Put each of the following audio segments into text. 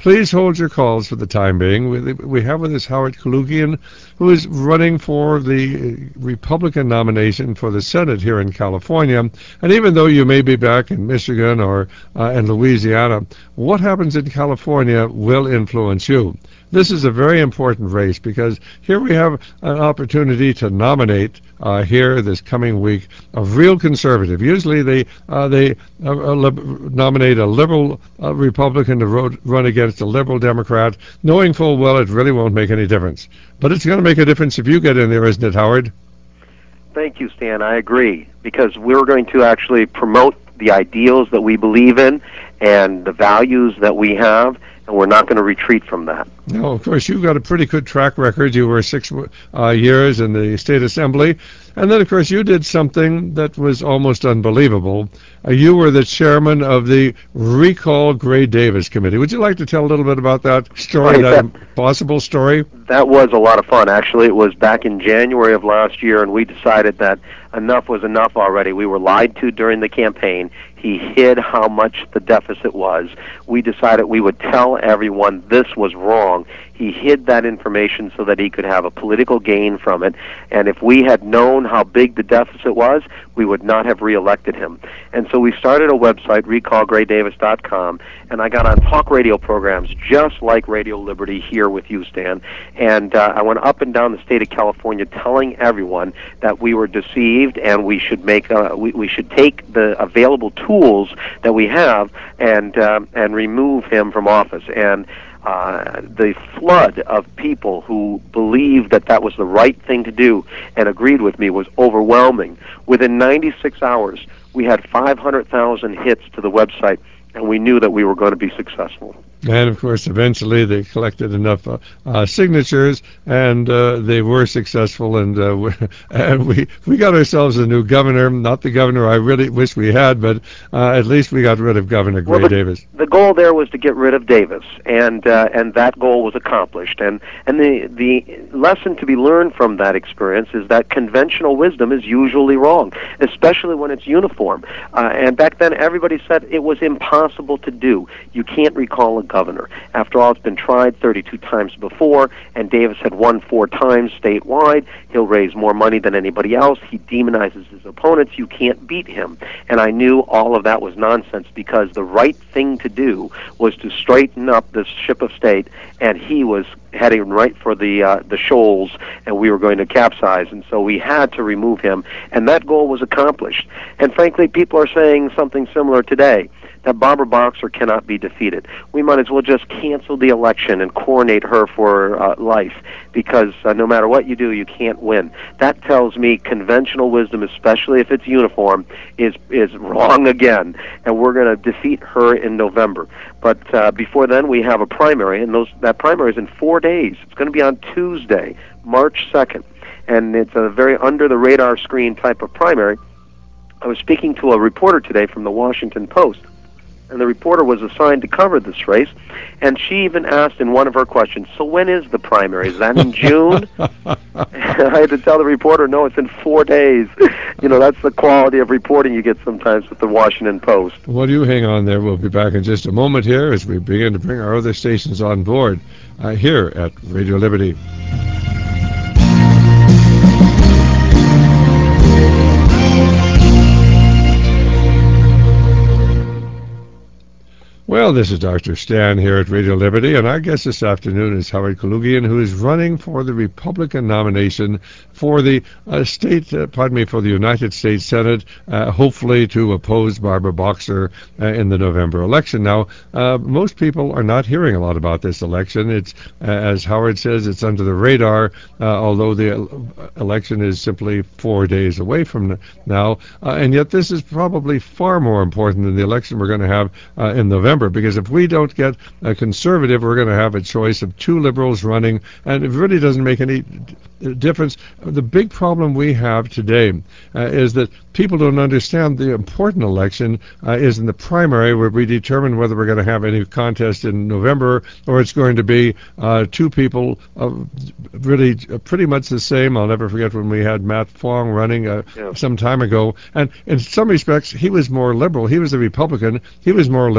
please hold your calls for the time being. We have with us Howard Kaloogian, who is running for the Republican nomination for the Senate here in California. And even though you may be back in Michigan or in Louisiana, what happens in California will influence you. This is a very important race because here we have an opportunity to nominate here this coming week a real conservative. Usually they nominate a liberal Republican to run against a liberal Democrat, knowing full well it really won't make any difference. But it's going to make a difference if you get in there, isn't it, Howard? Thank you, Stan. I agree, because we're going to actually promote the ideals that we believe in and the values that we have, and we're not going to retreat from that. No, of course, you've got a pretty good track record. You were 6 years in the State Assembly, and then, of course, you did something that was almost unbelievable. You were the chairman of the Recall Gray Davis Committee. Would you like to tell a little bit about that story, that impossible story? That was a lot of fun, actually. It was back in January of last year, and we decided that enough was enough already. We were lied to during the campaign. He hid how much the deficit was. We decided we would tell everyone this was wrong. He hid that information so that he could have a political gain from it. And if we had known how big the deficit was, we would not have reelected him. And so we started a website, recallgraydavis.com, and I got on talk radio programs just like Radio Liberty here with you, Stan. And I went up and down the state of California telling everyone that we were deceived and we should make we should take the available tools that we have and remove him from office. And the flood of people who believed that that was the right thing to do and agreed with me was overwhelming. Within 96 hours, we had 500,000 hits to the website, and we knew that we were going to be successful. And, of course, eventually they collected enough signatures, and they were successful, and we got ourselves a new governor. Not the governor I really wish we had, but at least we got rid of Governor Gray Davis. The goal there was to get rid of Davis, and that goal was accomplished. And the lesson to be learned from that experience is that conventional wisdom is usually wrong, especially when it's uniform. And back then, everybody said it was impossible to do. You can't recall a governor. After all, it's been tried 32 times before, and Davis had won 4 times statewide. He'll raise more money than anybody else. He demonizes his opponents. You can't beat him. And I knew all of that was nonsense, because the right thing to do was to straighten up this ship of state, and he was heading right for the shoals, and we were going to capsize. And so we had to remove him, and that goal was accomplished. And frankly, people are saying something similar today, that Barbara Boxer cannot be defeated. We might as well just cancel the election and coronate her for life, because no matter what you do, you can't win. That tells me conventional wisdom, especially if it's uniform, is wrong again, and we're going to defeat her in November. But before then, we have a primary, and that primary is in 4 days. It's going to be on Tuesday, March 2nd, and it's a very under-the-radar screen type of primary. I was speaking to a reporter today from the Washington Post, and the reporter was assigned to cover this race, and she even asked in one of her questions, so when is the primary? Is that in June? I had to tell the reporter, no, it's in 4 days. You know, that's the quality of reporting you get sometimes with the Washington Post. Well, you hang on there. We'll be back in just a moment here as we begin to bring our other stations on board here at Radio Liberty. Well, this is Dr. Stan here at Radio Liberty, and our guest this afternoon is Howard Kaloogian, who is running for the Republican nomination for the for the United States Senate, hopefully to oppose Barbara Boxer in the November election. Now, most people are not hearing a lot about this election. It's, as Howard says, it's under the radar, although the election is simply 4 days away from now, and yet this is probably far more important than the election we're going to have in November. Because if we don't get a conservative, we're going to have a choice of 2 liberals running, and it really doesn't make any difference. The big problem we have today is that people don't understand the important election is in the primary, where we determine whether we're going to have any contest in November, or it's going to be 2 people really pretty much the same. I'll never forget when we had Matt Fong running some time ago, and in some respects he was more liberal. He was a Republican. He was more liberal than Barbara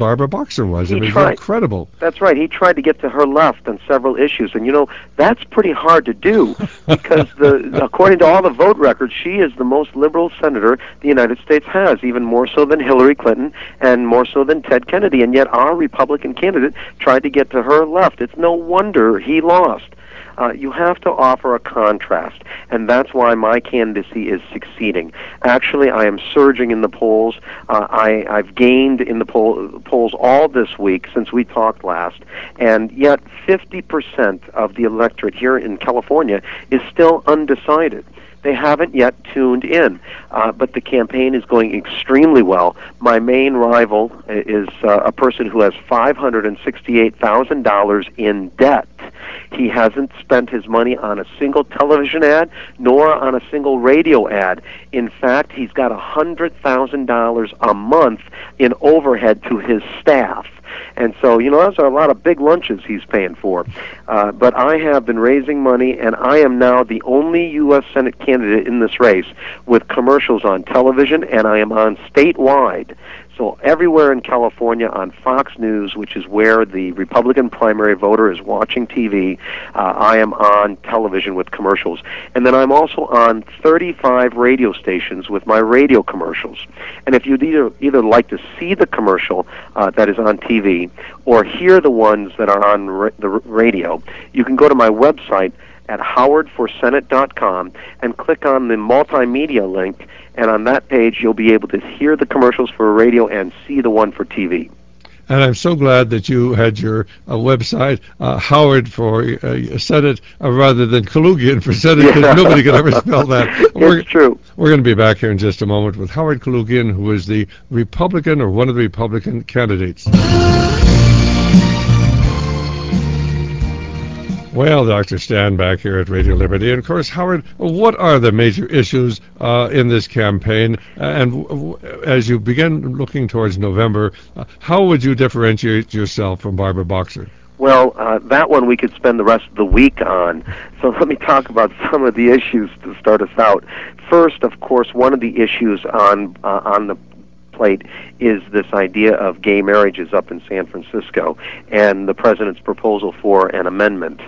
Barbara Boxer was. It was incredible. That's right. He tried to get to her left on several issues, and that's pretty hard to do because according to all the vote records, she is the most liberal senator the United States has, even more so than Hillary Clinton and more so than Ted Kennedy. And yet our Republican candidate tried to get to her left. It's no wonder he lost. You have to offer a contrast, and that's why my candidacy is succeeding. Actually, I am surging in the polls. I've gained in the polls all this week since we talked last, and yet 50% of the electorate here in California is still undecided. They haven't yet tuned in, but the campaign is going extremely well. My main rival is a person who has $568,000 in debt. He hasn't spent his money on a single television ad nor on a single radio ad. In fact, he's got $100,000 a month in overhead to his staff. And so, those are a lot of big lunches he's paying for. But I have been raising money, and I am now the only U.S. Senate candidate in this race with commercials on television, and I am on statewide. So everywhere in California on Fox News, which is where the Republican primary voter is watching TV, I am on television with commercials. And then I'm also on 35 radio stations with my radio commercials. And if you'd either like to see the commercial that is on TV or hear the ones that are on the radio, you can go to my website at howardforsenate.com and click on the multimedia link, and on that page you'll be able to hear the commercials for radio and see the one for TV. And I'm so glad that you had your website, Howard for Senate, rather than Kalugian for Senate, because nobody could ever spell that. It's true. We're going to be back here in just a moment with Howard Kalugian, who is the Republican, or one of the Republican candidates. Well, Dr. Stan back here at Radio Liberty. And, of course, Howard, what are the major issues in this campaign? And as you begin looking towards November, how would you differentiate yourself from Barbara Boxer? Well, that one we could spend the rest of the week on. So let me talk about some of the issues to start us out. First, of course, one of the issues on the plate is this idea of gay marriages up in San Francisco and the president's proposal for an amendment.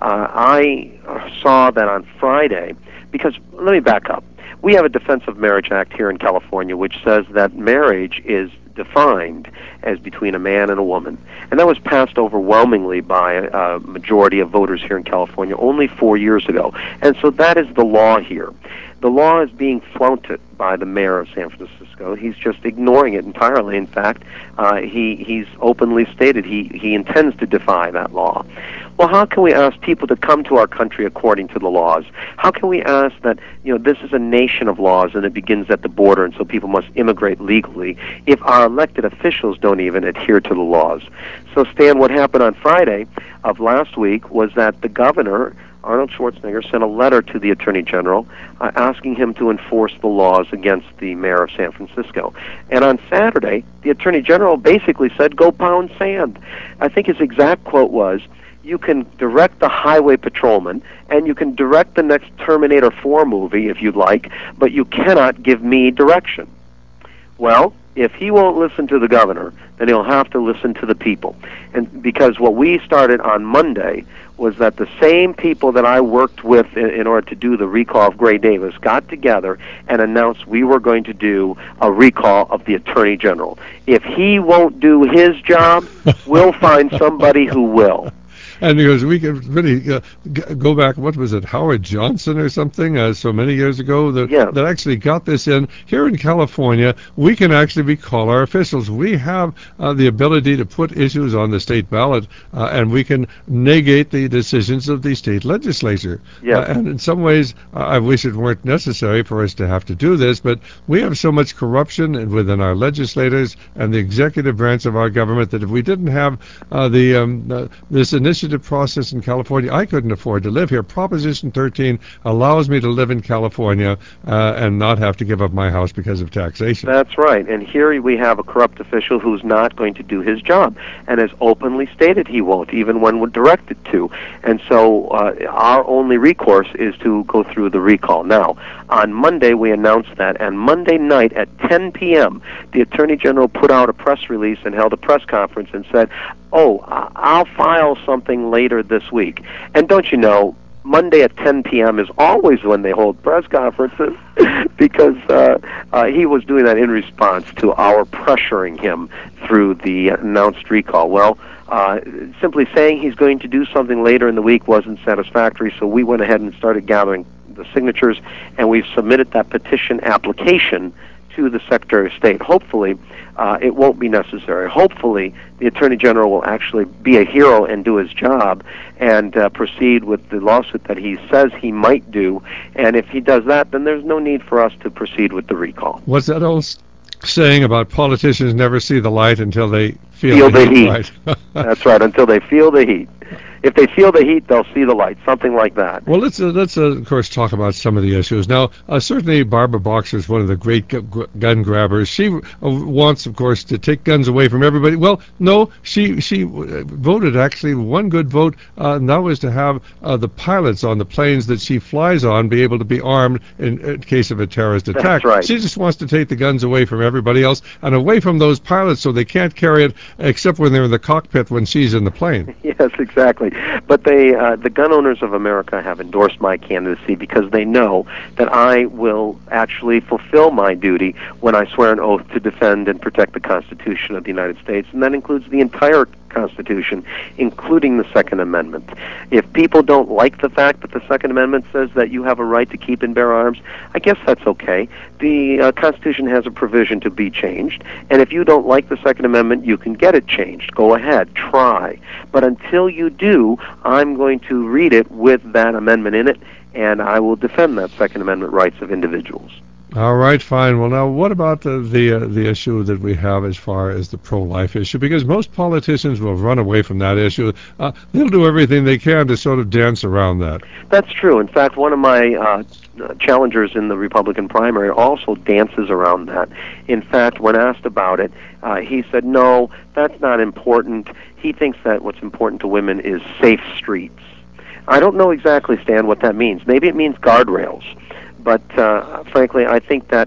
I saw that on Friday, because let me back up. We have a Defense of Marriage Act here in California which says that marriage is defined as between a man and a woman. And that was passed overwhelmingly by a majority of voters here in California only 4 years ago. And so that is the law here. The law is being flaunted by the mayor of San Francisco. He's just ignoring it entirely. In fact, he's openly stated he intends to defy that law. Well, how can we ask people to come to our country according to the laws? How can we ask that, this is a nation of laws and it begins at the border, and so people must immigrate legally if our elected officials don't even adhere to the laws? So, Stan, what happened on Friday of last week was that the governor, Arnold Schwarzenegger, sent a letter to the Attorney General asking him to enforce the laws against the mayor of San Francisco. And on Saturday, the Attorney General basically said, go pound sand. I think his exact quote was, you can direct the highway patrolman, and you can direct the next Terminator 4 movie if you'd like, but you cannot give me direction. Well, if he won't listen to the governor, then he'll have to listen to the people. And because what we started on Monday was that the same people that I worked with in order to do the recall of Gray Davis got together and announced we were going to do a recall of the Attorney General. If he won't do his job, we'll find somebody who will. And because we could really go back, what was it, Howard Johnson or something, so many years ago, that actually got this in. Here in California, we can actually recall our officials. We have the ability to put issues on the state ballot, and we can negate the decisions of the state legislature. And in some ways, I wish it weren't necessary for us to have to do this, but we have so much corruption within our legislators and the executive branch of our government that if we didn't have this initiative legislative process in California. I couldn't afford to live here. Proposition 13 allows me to live in California and not have to give up my house because of taxation. That's right. And here we have a corrupt official who's not going to do his job and has openly stated he won't, even when we're directed to. And so our only recourse is to go through the recall. Now, on Monday we announced that, and Monday night at 10 p.m., the Attorney General put out a press release and held a press conference and said, I'll file something later this week. And don't you know, Monday at 10 p.m. is always when they hold press conferences because he was doing that in response to our pressuring him through the announced recall. Well, simply saying he's going to do something later in the week wasn't satisfactory, so we went ahead and started gathering the signatures, and we've submitted that petition application to the Secretary of State. Hopefully, it won't be necessary. Hopefully, the Attorney General will actually be a hero and do his job and proceed with the lawsuit that he says he might do. And if he does that, then there's no need for us to proceed with the recall. What's that old saying about politicians never see the light until they feel the heat? Right. That's right, until they feel the heat. If they feel the heat, they'll see the light, something like that. Well, let's of course, talk about some of the issues. Now, certainly Barbara Boxer is one of the great gun grabbers. She wants, of course, to take guns away from everybody. Well, no, she voted, actually, one good vote, and that was to have the pilots on the planes that she flies on be able to be armed in case of a terrorist attack. That's right. She just wants to take the guns away from everybody else and away from those pilots so they can't carry it except when they're in the cockpit when she's in the plane. Yes, exactly. But the gun owners of America have endorsed my candidacy because they know that I will actually fulfill my duty when I swear an oath to defend and protect the Constitution of the United States, and that includes the entire Constitution, including the Second Amendment. If people don't like the fact that the Second Amendment says that you have a right to keep and bear arms, I guess that's okay. The Constitution has a provision to be changed, and if you don't like the Second Amendment, you can get it changed. Go ahead, try. But until you do, I'm going to read it with that amendment in it, and I will defend that Second Amendment rights of individuals. All right, fine. Well, now, what about the issue that we have as far as the pro-life issue? Because most politicians will run away from that issue. They'll do everything they can to sort of dance around that. That's true. In fact, one of my challengers in the Republican primary also dances around that. In fact, when asked about it, he said, no, that's not important. He thinks that what's important to women is safe streets. I don't know exactly, Stan, what that means. Maybe it means guardrails. But frankly, I think that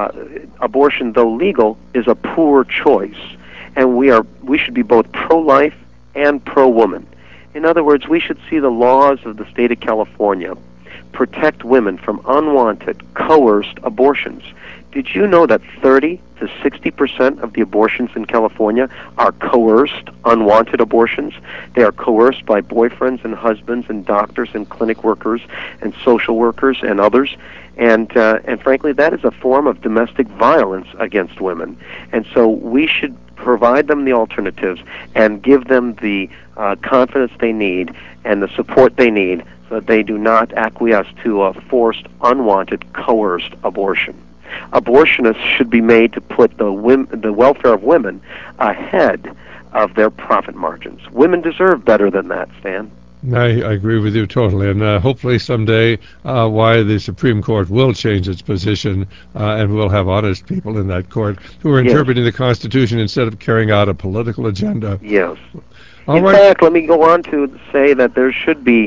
abortion, though legal, is a poor choice, and we should be both pro-life and pro-woman. In other words, we should see the laws of the state of California protect women from unwanted, coerced abortions. Did you know that 30 to 60% of the abortions in California are coerced, unwanted abortions? They are coerced by boyfriends and husbands and doctors and clinic workers and social workers and others. And frankly, that is a form of domestic violence against women. And so we should provide them the alternatives and give them the confidence they need and the support they need so that they do not acquiesce to a forced, unwanted, coerced abortion. Abortionists should be made to put the welfare of women ahead of their profit margins. Women deserve better than that, Stan. I agree with you totally, and hopefully someday why the Supreme Court will change its position and we'll have honest people in that court who are interpreting the Constitution instead of carrying out a political agenda. Yes. In fact, let me go on to say that there should be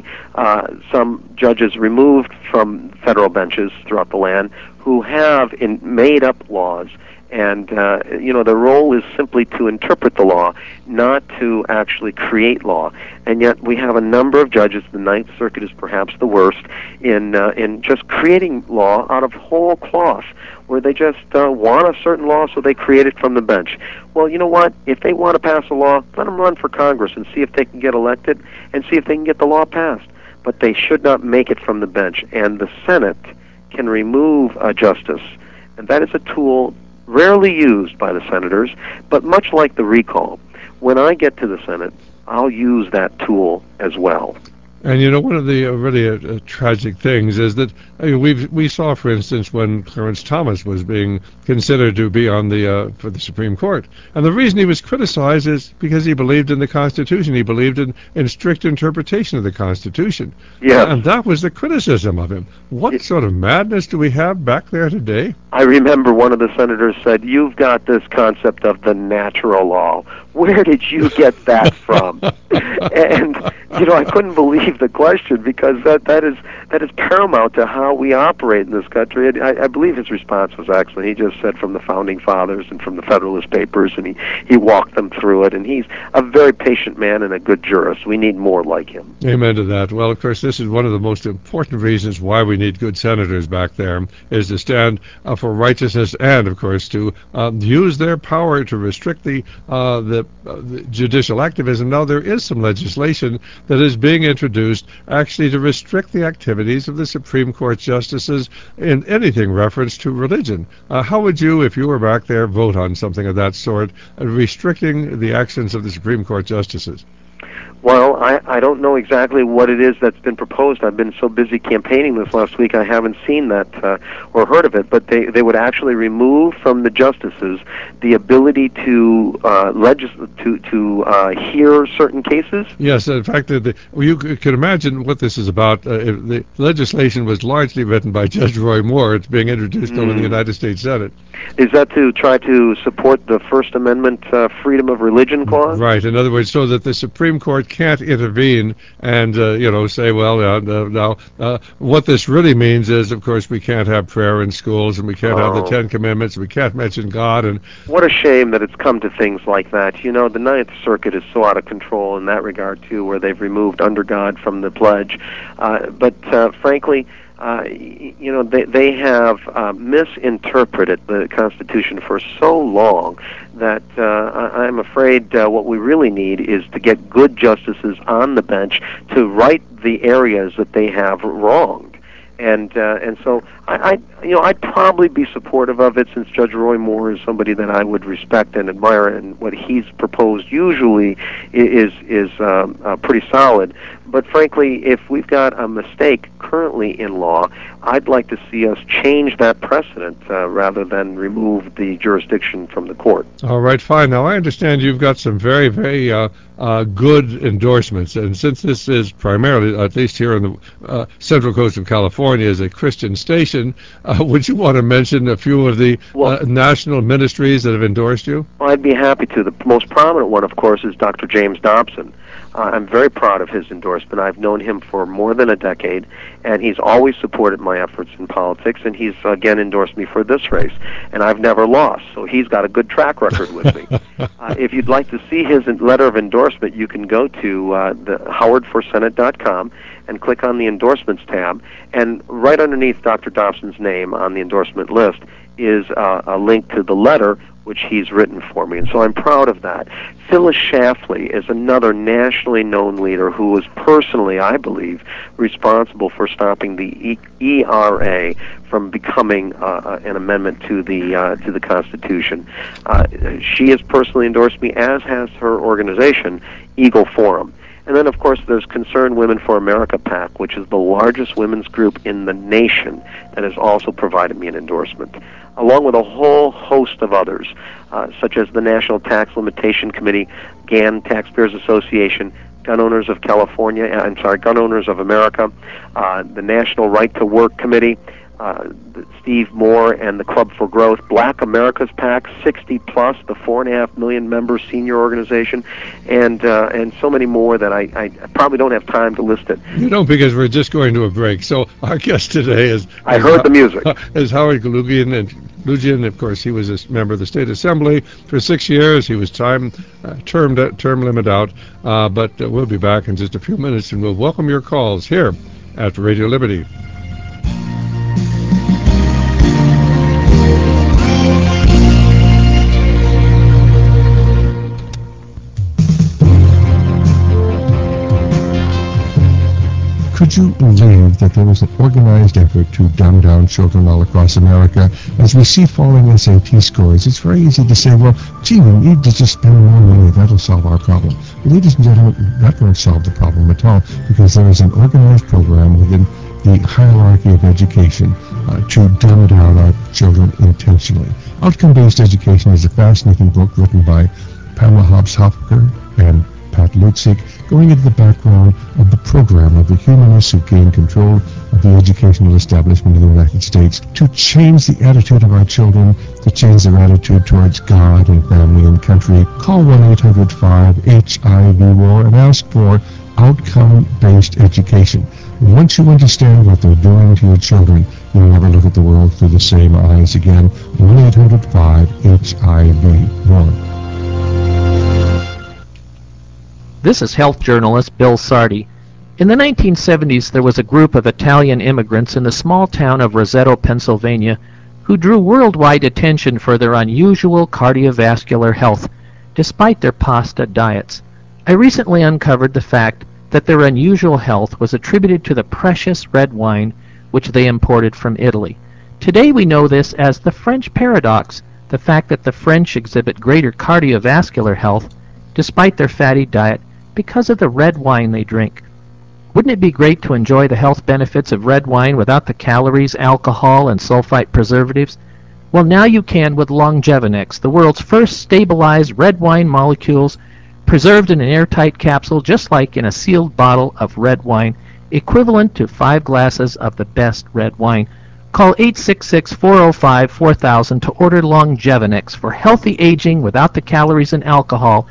some judges removed from federal benches throughout the land who have made up laws. And, their role is simply to interpret the law, not to actually create law. And yet we have a number of judges, the Ninth Circuit is perhaps the worst, in just creating law out of whole cloth, where they just want a certain law, so they create it from the bench. Well, you know what? If they want to pass a law, let them run for Congress and see if they can get elected and see if they can get the law passed. But they should not make it from the bench. And the Senate can remove a justice. And that is a tool rarely used by the senators, but much like the recall, when I get to the Senate, I'll use that tool as well. And one of the really tragic things is that we saw, for instance, when Clarence Thomas was being considered to be on for the Supreme Court, and the reason he was criticized is because he believed in the Constitution. He believed in strict interpretation of the Constitution. Yeah. And that was the criticism of him. What sort of madness do we have back there today? I remember one of the senators said, "You've got this concept of the natural law. Where did you get that from?" And I couldn't believe the question, because that is paramount to how we operate in this country. And I believe his response was excellent. He just said from the Founding Fathers and from the Federalist Papers, and he walked them through it. And he's a very patient man and a good jurist. We need more like him. Amen to that. Well, of course, this is one of the most important reasons why we need good senators back there, is to stand for righteousness and, of course, to use their power to restrict the judicial activism. Now, there is some legislation that is being introduced actually to restrict the activities of the Supreme Court justices in anything reference to religion. How would you, if you were back there, vote on something of that sort, restricting the actions of the Supreme Court justices? Well, I don't know exactly what it is that's been proposed. I've been so busy campaigning this last week, I haven't seen that or heard of it. But they would actually remove from the justices the ability to hear certain cases. Yes, in fact, you can imagine what this is about. The legislation was largely written by Judge Roy Moore. It's being introduced over in the United States Senate. Is that to try to support the First Amendment freedom of religion clause? Right. In other words, so that the Supreme Court can't intervene and, say, well, now, what this really means is, of course, we can't have prayer in schools, and we can't have the Ten Commandments, and we can't mention God. And what a shame that it's come to things like that. The Ninth Circuit is so out of control in that regard, too, where they've removed under God from the pledge. But frankly, they have misinterpreted the Constitution for so long that I'm afraid what we really need is to get good justices on the bench to right the areas that they have wronged. And so I'd probably be supportive of it, since Judge Roy Moore is somebody that I would respect and admire, and what he's proposed usually is pretty solid. But frankly, if we've got a mistake currently in law, I'd like to see us change that precedent rather than remove the jurisdiction from the court. All right, fine. Now, I understand you've got some very, very good endorsements, and since this is primarily, at least here on the Central Coast of California, is a Christian station, would you want to mention a few of the national ministries that have endorsed you? Well, I'd be happy to. The most prominent one, of course, is Dr. James Dobson. I'm very proud of his endorsement. I've known him for more than a decade, and he's always supported my efforts in politics, and he's again endorsed me for this race, and I've never lost, so he's got a good track record with me. If you'd like to see his letter of endorsement, you can go to the HowardForSenate.com and click on the endorsements tab, and right underneath Dr. Dobson's name on the endorsement list is a link to the letter which he's written for me, and so I'm proud of that. Phyllis Schlafly is another nationally known leader who was personally, I believe, responsible for stopping the ERA from becoming an amendment to the Constitution. She has personally endorsed me, as has her organization, Eagle Forum. And then, of course, there's Concerned Women for America PAC, which is the largest women's group in the nation, that has also provided me an endorsement, along with a whole host of others, such as the National Tax Limitation Committee, GAN Taxpayers Association, Gun Owners of Gun Owners of America, the National Right to Work Committee, Steve Moore and the Club for Growth, Black America's PAC, 60 plus, the 4.5 million member senior organization, and so many more that I probably don't have time to list it. You don't, because we're just going to a break. So our guest today is I heard the music. Is Howard Kaloogian, and of course he was a member of the State Assembly for 6 years. He was term limit out, but we'll be back in just a few minutes, and we'll welcome your calls here at Radio Liberty. Could would you believe that there was an organized effort to dumb down children all across America? As we see falling SAT scores, it's very easy to say, well, gee, we need to just spend more money. That'll solve our problem. Ladies and gentlemen, that won't solve the problem at all, because there is an organized program within the hierarchy of education to dumb down our children intentionally. Outcome-Based Education is a fascinating book written by Pamela Hobbs-Hopker and Pat Lutzig, going into the background of the program of the humanists who gained control of the educational establishment in the United States to change the attitude of our children, to change their attitude towards God and family and country. Call 1-800-5-HIV-WAR and ask for outcome-based education. Once you understand what they're doing to your children, you'll never look at the world through the same eyes again. 1-800-5-HIV-WAR. This is health journalist Bill Sardi. In the 1970s, there was a group of Italian immigrants in the small town of Roseto, Pennsylvania, who drew worldwide attention for their unusual cardiovascular health, despite their pasta diets. I recently uncovered the fact that their unusual health was attributed to the precious red wine which they imported from Italy. Today we know this as the French paradox, the fact that the French exhibit greater cardiovascular health despite their fatty diet because of the red wine they drink. Wouldn't it be great to enjoy the health benefits of red wine without the calories, alcohol, and sulfite preservatives? Well, now you can with Longevinex, the world's first stabilized red wine molecules preserved in an airtight capsule just like in a sealed bottle of red wine, equivalent to 5 glasses of the best red wine. Call 866-405-4000 to order Longevinex for healthy aging without the calories and alcohol.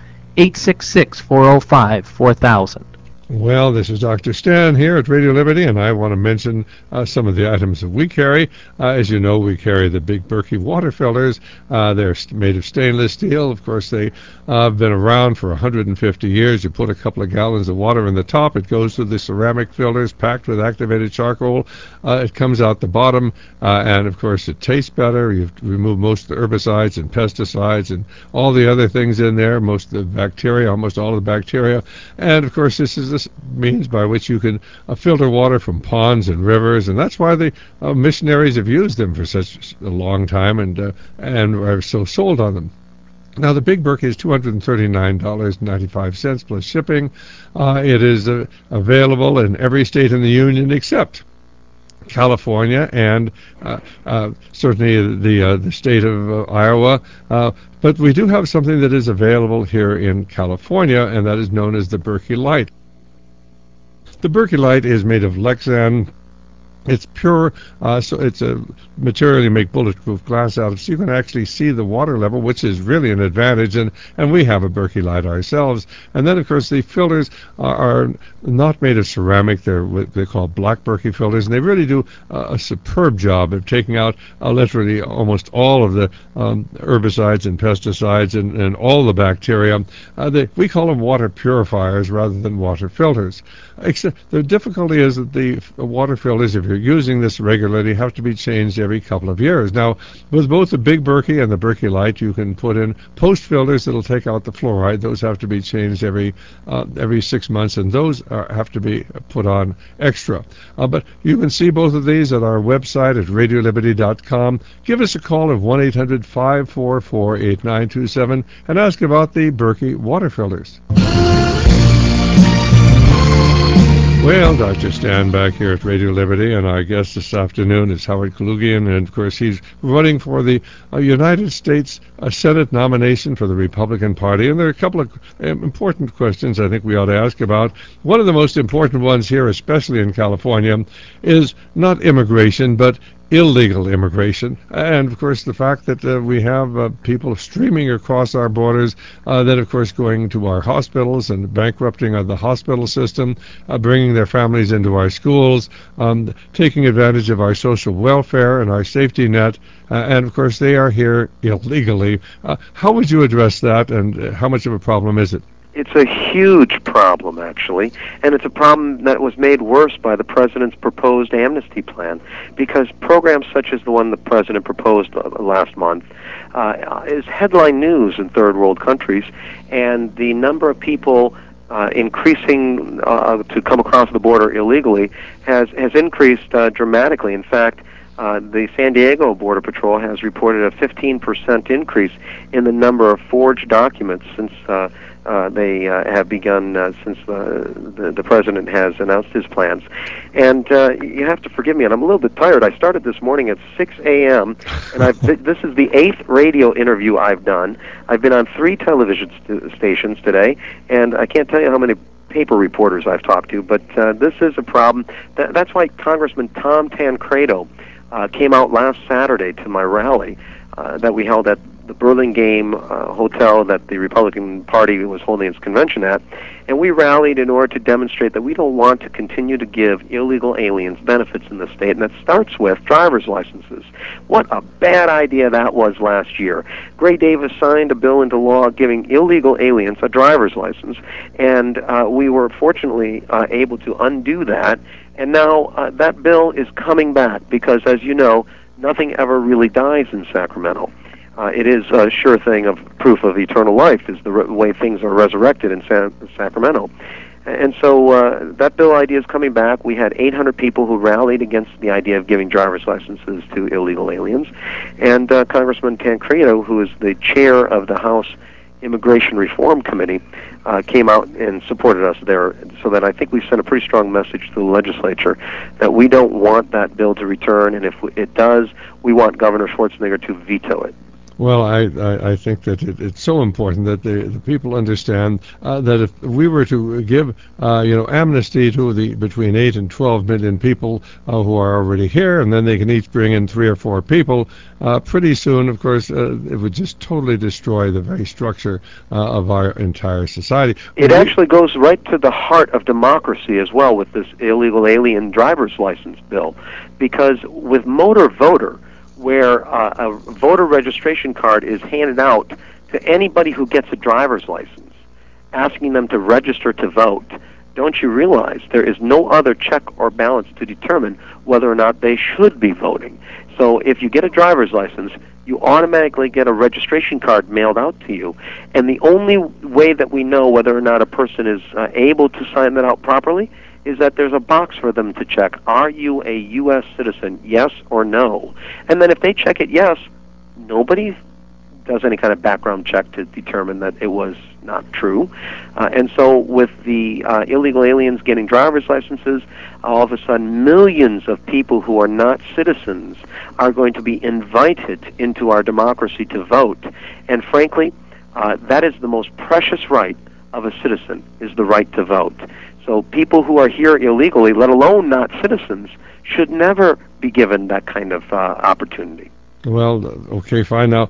866-405-4000. Well, this is Dr. Stan here at Radio Liberty, and I want to mention some of the items that we carry. As you know, we carry the Big Berkey water filters. They're made of stainless steel. Of course, they have been around for 150 years. You put a couple of gallons of water in the top. It goes through the ceramic filters packed with activated charcoal. It comes out the bottom, and, of course, it tastes better. You've removed most of the herbicides and pesticides and all the other things in there, most of the bacteria, almost all of the bacteria. And, of course, this is the means by which you can filter water from ponds and rivers, and that's why the missionaries have used them for such a long time and are so sold on them. Now, the Big Berkey is $239.95 plus shipping. It is available in every state in the union except California and certainly the state of Iowa. But we do have something that is available here in California, and that is known as the Berkey Light. The Berkey Light is made of Lexan. It's pure, so it's a material you make bulletproof glass out of, so you can actually see the water level, which is really an advantage, and we have a Berkey Light ourselves. And then, of course, the filters are not made of ceramic. They're what they call black Berkey filters, and they really do a superb job of taking out literally almost all of the herbicides and pesticides and all the bacteria. We call them water purifiers rather than water filters. Except the difficulty is that the water filters, if you're using this regularly, have to be changed every couple of years. Now, with both the Big Berkey and the Berkey Light, you can put in post filters that'll take out the fluoride. Those have to be changed every 6 months, and those have to be put on extra. But you can see both of these at our website at radioliberty.com. Give us a call at 1-800-544-8927 and ask about the Berkey water filters. Well, Dr. Stan back here at Radio Liberty, and our guest this afternoon is Howard Kaloogian, and of course he's running for the United States Senate nomination for the Republican Party, and there are a couple of important questions I think we ought to ask about. One of the most important ones here, especially in California, is not immigration, but illegal immigration, and of course the fact that we have people streaming across our borders, that of course going to our hospitals and bankrupting the hospital system, bringing their families into our schools, taking advantage of our social welfare and our safety net, and of course they are here illegally. How would you address that, and how much of a problem is it? It's a huge problem, actually, and it's a problem that was made worse by the president's proposed amnesty plan, because programs such as the one the president proposed last month is headline news in third world countries, and the number of people increasing to come across the border illegally has increased dramatically. In fact, the San Diego Border Patrol has reported a 15% increase in the number of forged documents since they have begun, since the president has announced his plans. And you have to forgive me, and I'm a little bit tired. I started this morning at 6 a.m., and this is the 8th radio interview I've done. I've been on 3 television stations today, and I can't tell you how many paper reporters I've talked to, but this is a problem. That's why Congressman Tom Tancredo came out last Saturday to my rally that we held at the Burlingame Hotel that the Republican Party was holding its convention at, and we rallied in order to demonstrate that we don't want to continue to give illegal aliens benefits in the state, and that starts with driver's licenses. What a bad idea that was last year. Gray Davis signed a bill into law giving illegal aliens a driver's license, and we were fortunately able to undo that, and now that bill is coming back because, as you know, nothing ever really dies in Sacramento. It is a sure thing of proof of eternal life is the way things are resurrected in Sacramento. And so that bill idea is coming back. We had 800 people who rallied against the idea of giving driver's licenses to illegal aliens. And Congressman Tancredo, who is the chair of the House Immigration Reform Committee, came out and supported us there, so that I think we sent a pretty strong message to the legislature that we don't want that bill to return, and if it does, we want Governor Schwarzenegger to veto it. Well, I think that it's so important that the people understand that if we were to give amnesty to the between 8 and 12 million people who are already here, and then they can each bring in 3 or 4 people, pretty soon, of course, it would just totally destroy the very structure of our entire society. It actually goes right to the heart of democracy as well with this illegal alien driver's license bill, because with motor voter, where a voter registration card is handed out to anybody who gets a driver's license, asking them to register to vote, don't you realize there is no other check or balance to determine whether or not they should be voting? So if you get a driver's license, you automatically get a registration card mailed out to you. And the only way that we know whether or not a person is able to sign that out properly is that there's a box for them to check. Are you a U.S. citizen, yes or no? And then if they check it yes, nobody does any kind of background check to determine that it was not true. And so with the illegal aliens getting driver's licenses, all of a sudden millions of people who are not citizens are going to be invited into our democracy to vote. And frankly, that is the most precious right of a citizen, is the right to vote. So people who are here illegally, let alone not citizens, should never be given that kind of opportunity. Well, okay, fine. Now,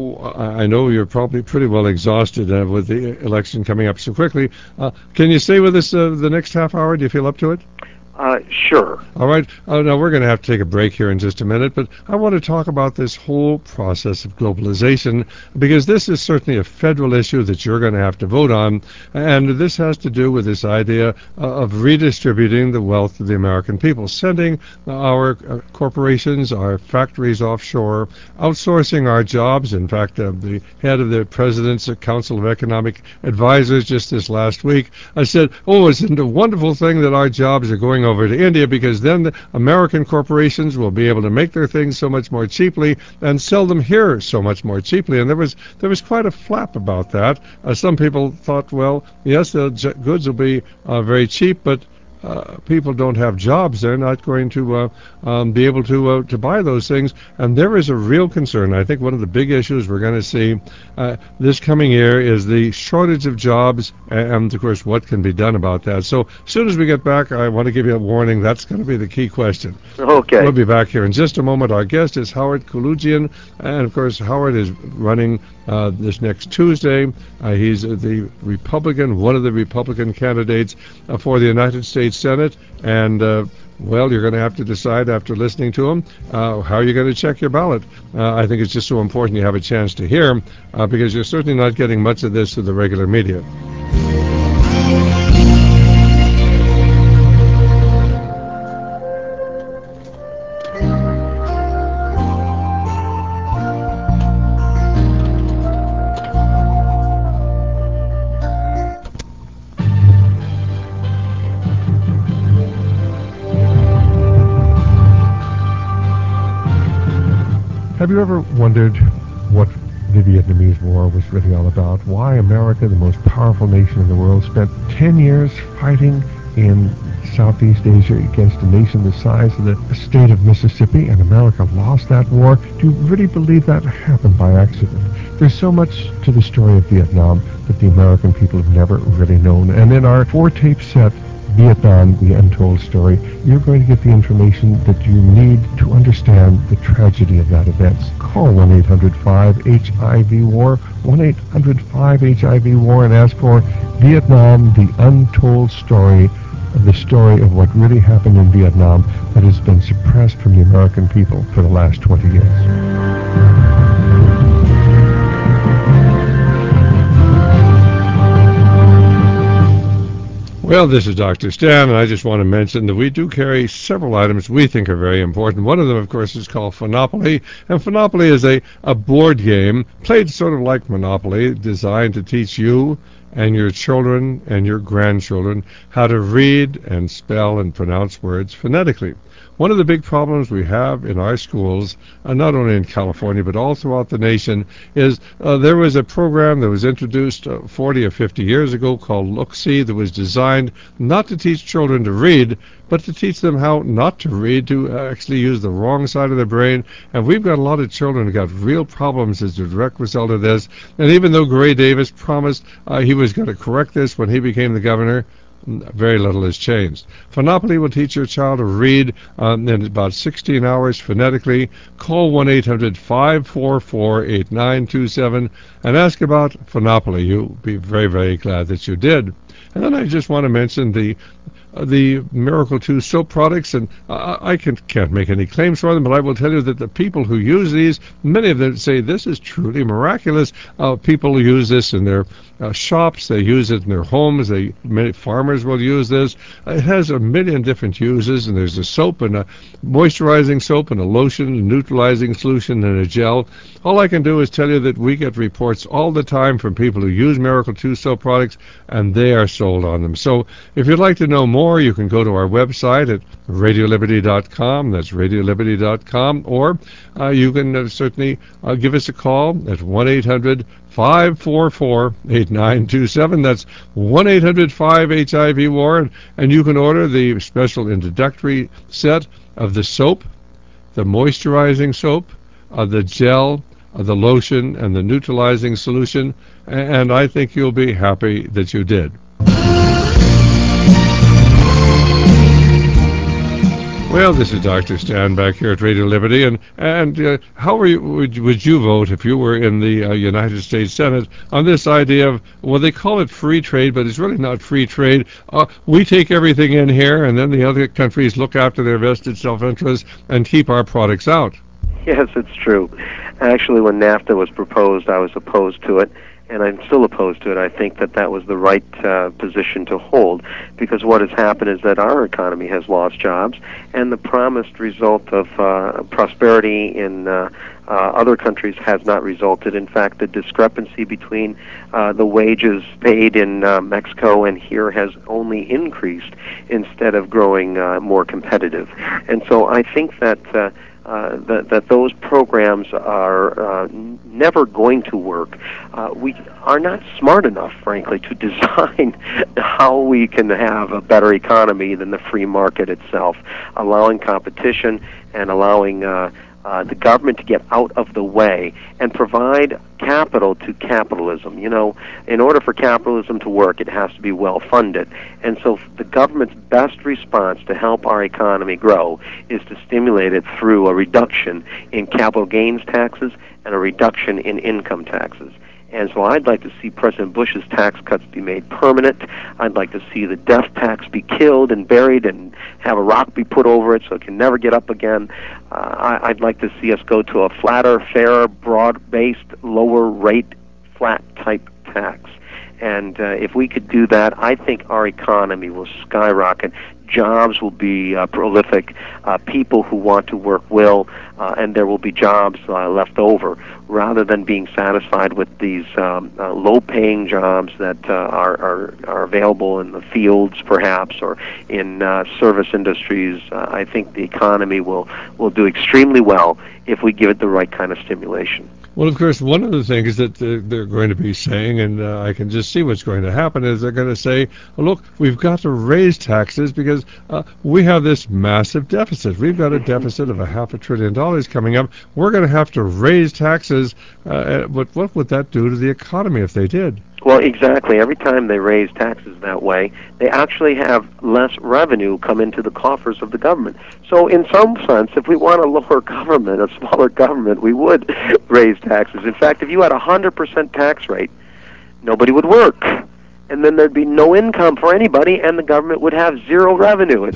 I know you're probably pretty well exhausted with the election coming up so quickly. Can you stay with us the next half hour? Do you feel up to it? Sure. All right. Now, we're going to have to take a break here in just a minute, but I want to talk about this whole process of globalization, because this is certainly a federal issue that you're going to have to vote on, and this has to do with this idea of redistributing the wealth of the American people, sending our corporations, our factories offshore, outsourcing our jobs. In fact, the head of the President's Council of Economic Advisors just this last week said, isn't it a wonderful thing that our jobs are going over to India, because then the American corporations will be able to make their things so much more cheaply and sell them here so much more cheaply. And there was quite a flap about that. Some people thought, well, yes, the goods will be very cheap, but people don't have jobs. They're not going to be able to buy those things. And there is a real concern. I think one of the big issues we're going to see this coming year is the shortage of jobs and, of course, what can be done about that. So as soon as we get back, I want to give you a warning. That's going to be the key question. Okay. We'll be back here in just a moment. Our guest is Howard Kolugian. And, of course, Howard is running this next Tuesday. He's the Republican, one of the Republican candidates for the United States Senate, and well, you're going to have to decide after listening to him how you're going to check your ballot. I think it's just so important you have a chance to hear, because you're certainly not getting much of this through the regular media. Have you ever wondered what the Vietnamese War was really all about? Why America, the most powerful nation in the world, spent 10 years fighting in Southeast Asia against a nation the size of the state of Mississippi, and America lost that war? Do you really believe that happened by accident? There's so much to the story of Vietnam that the American people have never really known. And in our 4-tape set, Vietnam, The Untold Story, you're going to get the information that you need to understand the tragedy of that event. Call 1-800-5-HIV-WAR, 1-800-5-HIV-WAR, and ask for Vietnam, The Untold Story, the story of what really happened in Vietnam that has been suppressed from the American people for the last 20 years. Well, this is Dr. Stan, and I just want to mention that we do carry several items we think are very important. One of them, of course, is called Phonopoly, and Phonopoly is a board game played sort of like Monopoly, designed to teach you and your children and your grandchildren how to read and spell and pronounce words phonetically. One of the big problems we have in our schools, not only in California but all throughout the nation, is there was a program that was introduced 40 or 50 years ago called Look-See that was designed not to teach children to read, but to teach them how not to read, to actually use the wrong side of their brain. And we've got a lot of children who got real problems as a direct result of this. And even though Gray Davis promised he was going to correct this when he became the governor, very little has changed. Phonopoly will teach your child to read in about 16 hours phonetically. Call 1-800-544-8927 and ask about Phonopoly. You'll be very, very glad that you did. And then I just want to mention the Miracle 2 soap products, and I can't make any claims for them, but I will tell you that the people who use these, many of them say this is truly miraculous. People use this in their shops, they use it in their homes, many farmers will use this. It has a million different uses, and there's a soap and a moisturizing soap and a lotion, a neutralizing solution, and a gel. All I can do is tell you that we get reports all the time from people who use Miracle 2 soap products, and they are sold on them. So if you'd like to know more, you can go to our website at radioliberty.com. That's radioliberty.com. Or you can certainly give us a call at 1-800-544-8927. That's 1-800-5-HIV-WAR. And you can order the special introductory set of the soap, the moisturizing soap, the gel, the lotion, and the neutralizing solution. And I think you'll be happy that you did. Well, this is Dr. Stan back here at Radio Liberty, and how would you vote if you were in the United States Senate on this idea of, well, they call it free trade, but it's really not free trade. We take everything in here, and then the other countries look after their vested self-interest and keep our products out. Yes, it's true. Actually, when NAFTA was proposed, I was opposed to it, and I'm still opposed to it. I think that was the right position to hold, because what has happened is that our economy has lost jobs, and the promised result of prosperity in other countries has not resulted. In fact, the discrepancy between the wages paid in Mexico and here has only increased instead of growing more competitive. And so I think that that those programs are never going to work. We are not smart enough, frankly, to design how we can have a better economy than the free market itself, allowing competition and allowing the government to get out of the way and provide capital to capitalism. You know, in order for capitalism to work, it has to be well funded. And so the government's best response to help our economy grow is to stimulate it through a reduction in capital gains taxes and a reduction in income taxes. And so I'd like to see President Bush's tax cuts be made permanent. I'd like to see the death tax be killed and buried and have a rock be put over it so it can never get up again. I'd like to see us go to a flatter, fairer, broad-based, lower rate, flat-type tax. And if we could do that, I think our economy will skyrocket. Jobs will be prolific. People who want to work will, and there will be jobs left over, rather than being satisfied with these low-paying jobs that are available in the fields, perhaps, or in service industries. I think the economy will do extremely well if we give it the right kind of stimulation. Well, of course, one of the things that they're going to be saying, and I can just see what's going to happen, is they're going to say, look, we've got to raise taxes because we have this massive deficit. We've got a deficit of $500 billion coming up. We're going to have to raise taxes. But what would that do to the economy if they did? Well, exactly. Every time they raise taxes that way, they actually have less revenue come into the coffers of the government. So in some sense, if we want a lower government, a smaller government, we would raise taxes. In fact, if you had a 100% tax rate, nobody would work. And then there'd be no income for anybody, and the government would have zero revenue.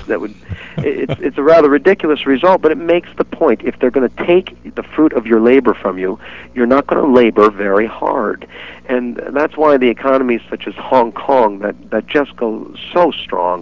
It's a rather ridiculous result, but it makes the point. If they're going to take the fruit of your labor from you, you're not going to labor very hard. And that's why the economies such as Hong Kong, that just go so strong,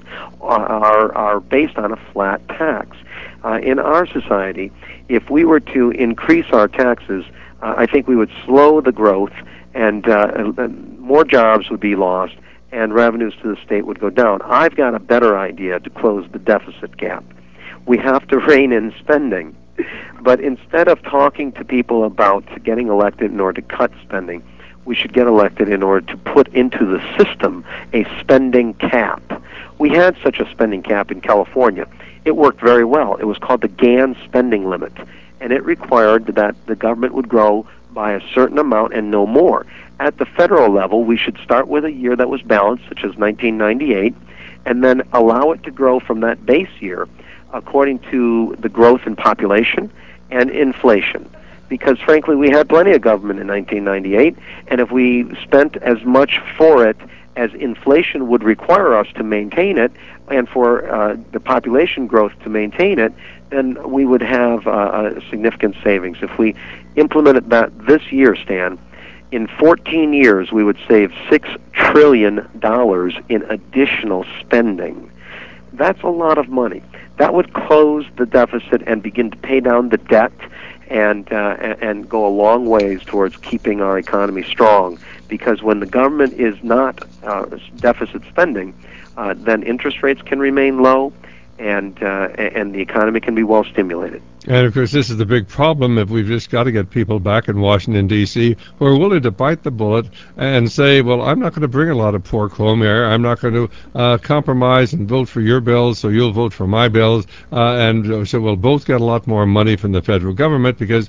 are based on a flat tax. In our society, if we were to increase our taxes, I think we would slow the growth, and more jobs would be lost, and revenues to the state would go down. I've got a better idea to close the deficit gap. We have to rein in spending. But instead of talking to people about getting elected in order to cut spending, we should get elected in order to put into the system a spending cap. We had such a spending cap in California. It worked very well. It was called the GAN spending limit, and it required that the government would grow by a certain amount and no more. At the federal level, we should start with a year that was balanced, such as 1998, and then allow it to grow from that base year according to the growth in population and inflation. Because, frankly, we had plenty of government in 1998, and if we spent as much for it as inflation would require us to maintain it, and for the population growth to maintain it, then we would have a significant savings. If we implemented that this year, Stan, in 14 years we would save $6 trillion in additional spending. That's a lot of money. That would close the deficit and begin to pay down the debt, and go a long ways towards keeping our economy strong. Because when the government is not deficit spending, then interest rates can remain low, and the economy can be well stimulated. And, of course, this is the big problem. If we've just got to get people back in Washington, D.C., who are willing to bite the bullet and say, well, I'm not going to bring a lot of pork home here. I'm not going to compromise and vote for your bills, so you'll vote for my bills. And so we'll both get a lot more money from the federal government, because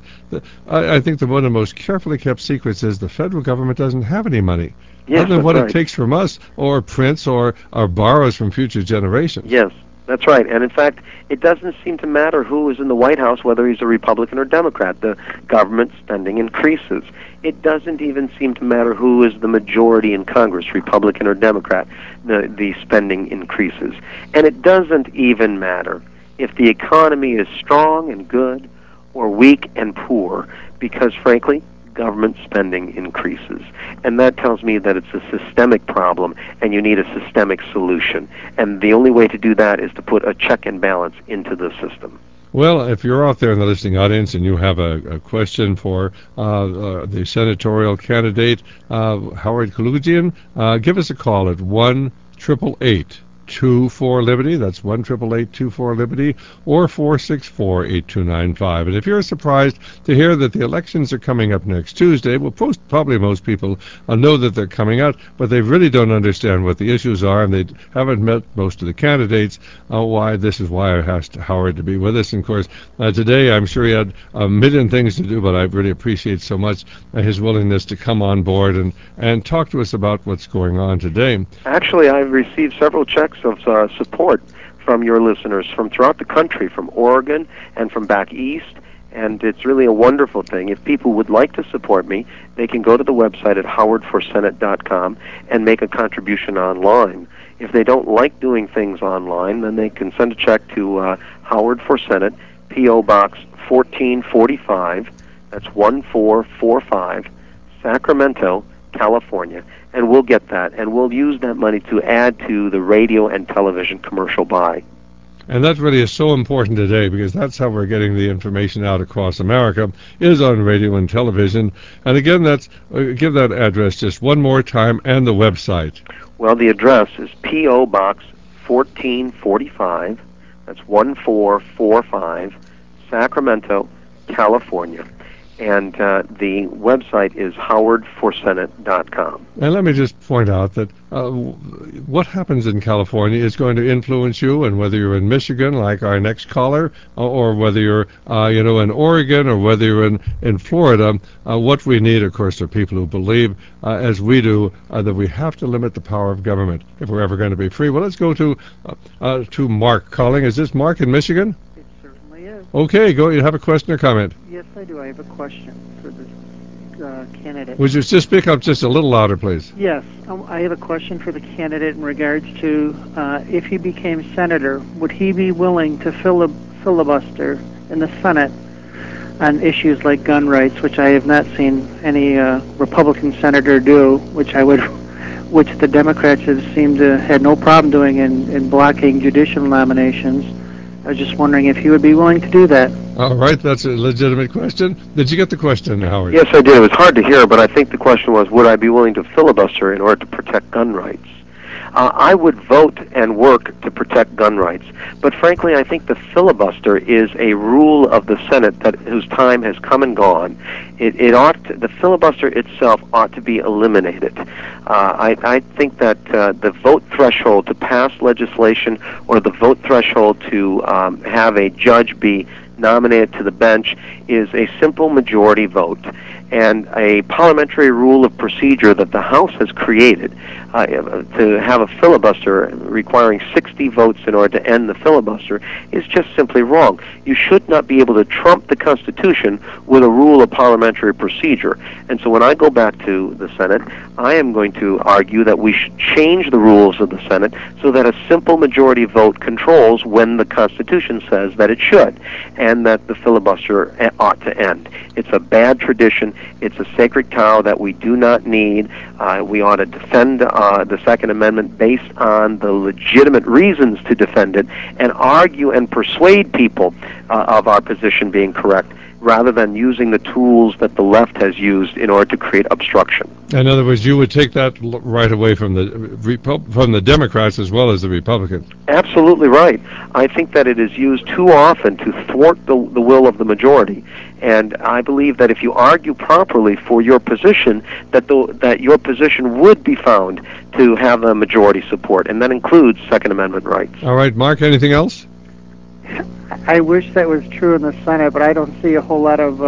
I think that one of the most carefully kept secrets is the federal government doesn't have any money. Yes, other than what right. It takes from us, or prints, or borrows from future generations. Yes. That's right. And in fact, it doesn't seem to matter who is in the White House, whether he's a Republican or Democrat. The government spending increases. It doesn't even seem to matter who is the majority in Congress, Republican or Democrat. The spending increases. And it doesn't even matter if the economy is strong and good or weak and poor, because, frankly, government spending increases. And that tells me that it's a systemic problem, and you need a systemic solution. And the only way to do that is to put a check and balance into the system. Well, if you're out there in the listening audience and you have a question for the senatorial candidate, Howard Kaloogian, give us a call at 1-888-24-LIBERTY. That's 1-888-24-LIBERTY, or 464-8295. And if you're surprised to hear that the elections are coming up next Tuesday, well, probably most people know that they're coming out, but they really don't understand what the issues are, and they haven't met most of the candidates. This is why I asked Howard to be with us. And, of course, today I'm sure he had a million things to do, but I really appreciate so much his willingness to come on board and talk to us about what's going on today. Actually, I've received several checks of support from your listeners from throughout the country, from Oregon and from back east, and it's really a wonderful thing. If people would like to support me, they can go to the website at howardforsenate.com and make a contribution online. If they don't like doing things online, then they can send a check to Howard for Senate, P.O. Box 1445, that's 1445, Sacramento, California, and we'll get that, and we'll use that money to add to the radio and television commercial buy. And that really is so important today, because that's how we're getting the information out across America, is on radio and television. And again, that's give that address just one more time, and the website. Well, the address is P.O. Box 1445. That's 1445, Sacramento, California. And the website is howardforsenate.com. And let me just point out that what happens in California is going to influence you, and whether you're in Michigan, like our next caller, or whether you're in Oregon, or whether you're in Florida, what we need, of course, are people who believe, as we do, that we have to limit the power of government if we're ever going to be free. Well, let's go to Mark calling. Is this Mark in Michigan? Is. Okay, go. You have a question or comment? Yes, I do. I have a question for this candidate. Would you just speak up just a little louder, please? Yes, I have a question for the candidate in regards to if he became senator, would he be willing to filibuster in the Senate on issues like gun rights, which I have not seen any Republican senator do, which the Democrats have seemed to had no problem doing in blocking judicial nominations. I was just wondering if he would be willing to do that. All right, that's a legitimate question. Did you get the question, Howard? Yes, I did. It was hard to hear, but I think the question was, would I be willing to filibuster in order to protect gun rights? I would vote and work to protect gun rights. But frankly, I think the filibuster is a rule of the Senate whose time has come and gone. The filibuster itself ought to be eliminated. I think that the vote threshold to pass legislation, or the vote threshold to have a judge be nominated to the bench, is a simple majority vote. And a parliamentary rule of procedure that the House has created to have a filibuster requiring 60 votes in order to end the filibuster is just simply wrong. You should not be able to trump the Constitution with a rule of parliamentary procedure. And so when I go back to the Senate, I am going to argue that we should change the rules of the Senate so that a simple majority vote controls when the Constitution says that it should, and that the filibuster ought to end. It's a bad tradition. It's a sacred cow that we do not need. We ought to defend the Second Amendment based on the legitimate reasons to defend it, and argue and persuade people of our position being correct, rather than using the tools that the left has used in order to create obstruction. In other words, you would take that right away from the Democrats as well as the Republicans. Absolutely right. I think that it is used too often to thwart the will of the majority. And I believe that if you argue properly for your position, that your position would be found to have a majority support, and that includes Second Amendment rights. All right, Mark, anything else? I wish that was true in the Senate, but I don't see a whole lot of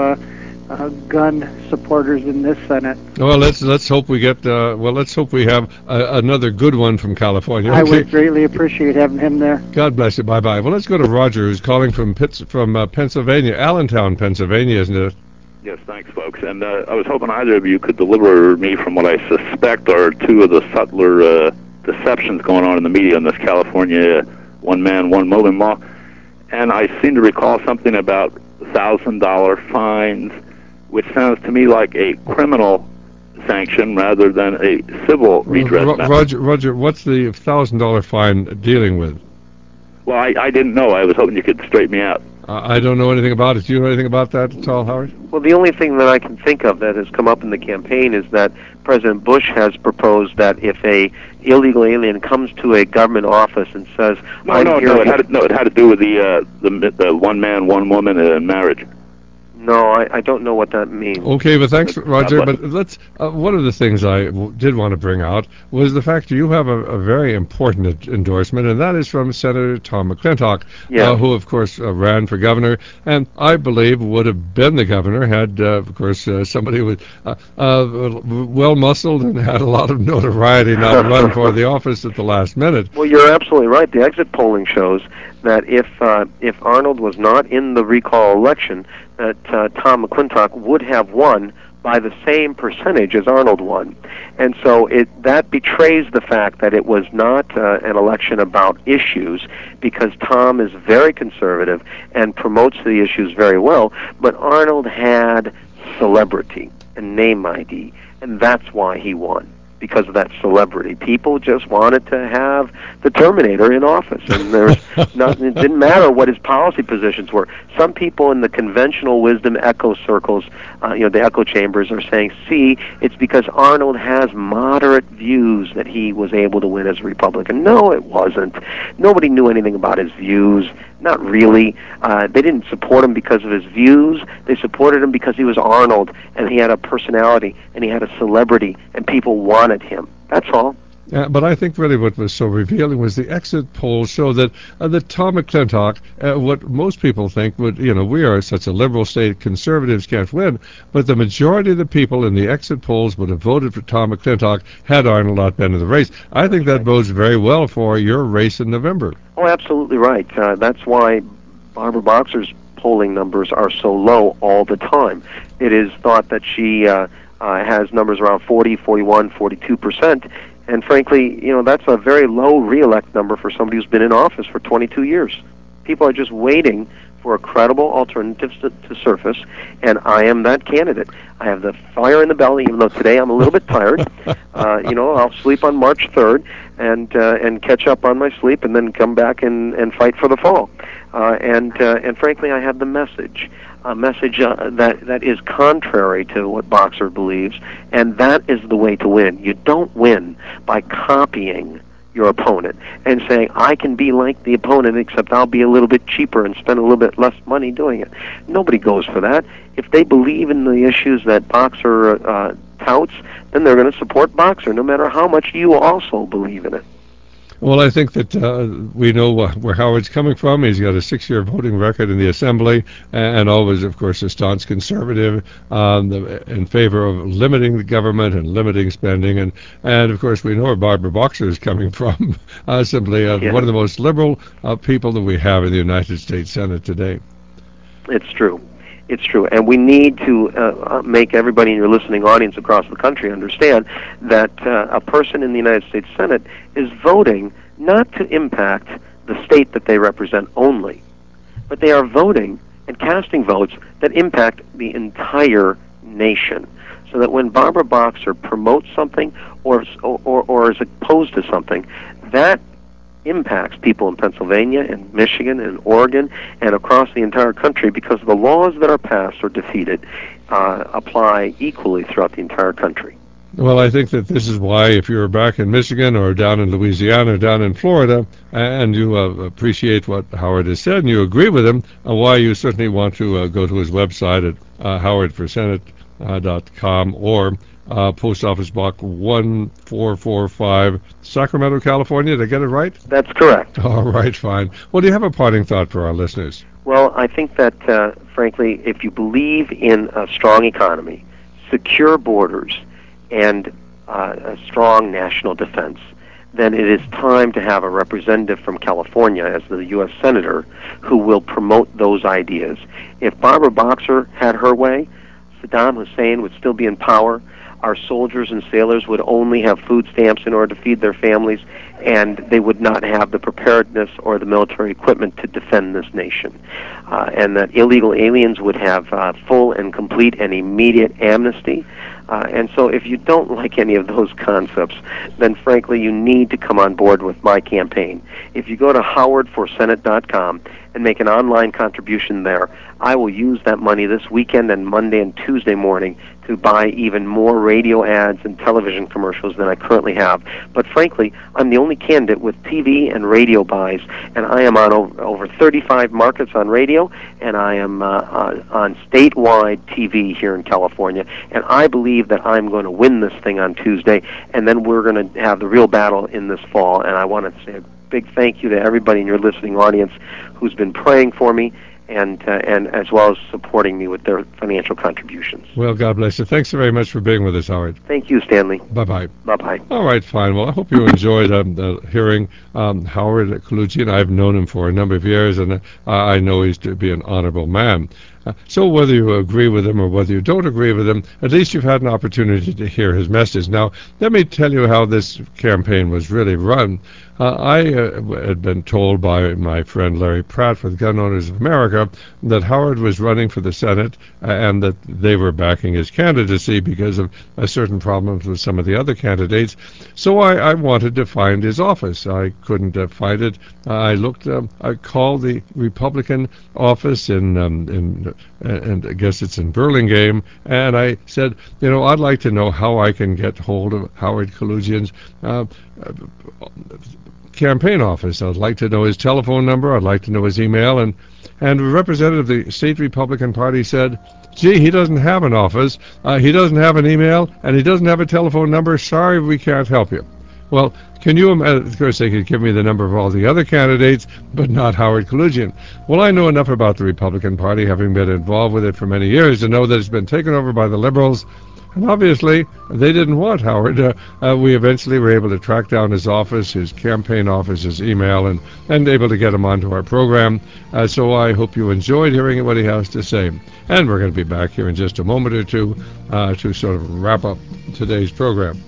gun supporters in this Senate. Well, let's hope we get. Let's hope we have another good one from California. Okay. I would greatly appreciate having him there. God bless you. Bye bye. Well, let's go to Roger, who's calling from Pennsylvania, Allentown, Pennsylvania, isn't it? Yes, thanks, folks. And I was hoping either of you could deliver me from what I suspect are two of the subtler deceptions going on in the media on this California one man, one mobile law. And I seem to recall something about $1,000 fines, which sounds to me like a criminal sanction rather than a civil redress. Roger, what's the $1,000 fine dealing with? Well, I didn't know. I was hoping you could straighten me out. I don't know anything about it. Do you know anything about that at all, Howard? Well, the only thing that I can think of that has come up in the campaign is that President Bush has proposed that if a illegal alien comes to a government office and says, it had to do with the one man, one woman marriage. No, I don't know what that means. Okay, but thanks, Roger. But let's. One of the things I did want to bring out was the fact that you have a very important endorsement, and that is from Senator Tom McClintock, who, of course, ran for governor, and I believe would have been the governor had, of course, somebody with well-muscled and had a lot of notoriety not run for the office at the last minute. Well, you're absolutely right. The exit polling shows that if Arnold was not in the recall election, that Tom McClintock would have won by the same percentage as Arnold won. And so that betrays the fact that it was not an election about issues, because Tom is very conservative and promotes the issues very well, but Arnold had celebrity and name ID and that's why he won. Because of that celebrity. People just wanted to have the Terminator in office, and there's nothing, it didn't matter what his policy positions were. Some people in the conventional wisdom echo circles, the echo chambers, are saying, see, it's because Arnold has moderate views that he was able to win as a Republican. No, it wasn't. Nobody knew anything about his views. Not really. They didn't support him because of his views. They supported him because he was Arnold, and he had a personality, and he had a celebrity, and people wanted him. That's all. But I think really what was so revealing was the exit polls show that Tom McClintock, what most people think would, we are such a liberal state, conservatives can't win, but the majority of the people in the exit polls would have voted for Tom McClintock had Arnold not been in the race. I think that bodes very well for your race in November. Oh, absolutely right. That's why Barbara Boxer's polling numbers are so low all the time. It is thought that she has numbers around 40, 41, 42%. And frankly, that's a very low re-elect number for somebody who's been in office for 22 years. People are just waiting for a credible alternative to surface, and I am that candidate. I have the fire in the belly, even though today I'm a little bit tired. I'll sleep on March 3rd and catch up on my sleep, and then come back and fight for the fall. And frankly, I have the message. A message that is contrary to what Boxer believes, and that is the way to win. You don't win by copying your opponent and saying, I can be like the opponent, except I'll be a little bit cheaper and spend a little bit less money doing it. Nobody goes for that. If they believe in the issues that Boxer touts, then they're going to support Boxer, no matter how much you also believe in it. Well, I think that we know where Howard's coming from. He's got a 6-year voting record in the Assembly, and always, of course, a staunch conservative in favor of limiting the government and limiting spending. And of course, we know where Barbara Boxer is coming from, simply one of the most liberal people that we have in the United States Senate today. It's true. It's true, and we need to make everybody in your listening audience across the country understand that a person in the United States Senate is voting not to impact the state that they represent only, but they are voting and casting votes that impact the entire nation. So that when Barbara Boxer promotes something or is opposed to something, that impacts people in Pennsylvania and Michigan and Oregon and across the entire country, because the laws that are passed or defeated apply equally throughout the entire country. Well, I think that this is why, if you're back in Michigan or down in Louisiana or down in Florida, and you appreciate what Howard has said and you agree with him, why you certainly want to go to his website at howardforsenate.com or Post Office Box 1445, Sacramento, California. Did I get it right? That's correct. All right, fine. Well, do you have a parting thought for our listeners? Well, I think that, frankly, if you believe in a strong economy, secure borders, and a strong national defense, then it is time to have a representative from California as the U.S. Senator who will promote those ideas. If Barbara Boxer had her way, Saddam Hussein would still be in power. Our soldiers and sailors would only have food stamps in order to feed their families, and they would not have the preparedness or the military equipment to defend this nation. And that illegal aliens would have full and complete and immediate amnesty. And so if you don't like any of those concepts, then frankly you need to come on board with my campaign. If you go to howardforsenate.com and make an online contribution there, I will use that money this weekend and Monday and Tuesday morning to buy even more radio ads and television commercials than I currently have. But frankly, I'm the only candidate with TV and radio buys, and I am on over 35 markets on radio, and I am on statewide TV here in California, and I believe that I'm going to win this thing on Tuesday, and then we're going to have the real battle in this fall. And I want to say a big thank you to everybody in your listening audience who's been praying for me, and as well as supporting me with their financial contributions. Well, God bless you. Thanks very much for being with us, Howard. Thank you, Stanley. Bye-bye. Bye-bye. All right, fine. Well, I hope you enjoyed hearing Howard Colucci. I've known him for a number of years, and I know he's to be an honorable man. So whether you agree with him or whether you don't agree with him, at least you've had an opportunity to hear his message. Now, let me tell you how this campaign was really run. I had been told by my friend Larry Pratt for the Gun Owners of America that Howard was running for the Senate and that they were backing his candidacy because of certain problems with some of the other candidates. So I wanted to find his office. I couldn't find it. I looked. I called the Republican office and I guess it's in Burlingame, and I said, I'd like to know how I can get hold of Howard Kaloogian's campaign office. I'd like to know his telephone number. I'd like to know his email. And a representative of the state Republican Party said, gee, he doesn't have an office, he doesn't have an email, and he doesn't have a telephone number. Sorry, we can't help you. Well, can you imagine? Of course, they could give me the number of all the other candidates, but not Howard Kaloogian. Well, I know enough about the Republican Party, having been involved with it for many years, to know that it's been taken over by the Liberals. And obviously, they didn't want Howard. We eventually were able to track down his office, his campaign office, his email, and able to get him onto our program. So I hope you enjoyed hearing what he has to say. And we're going to be back here in just a moment or two to sort of wrap up today's program.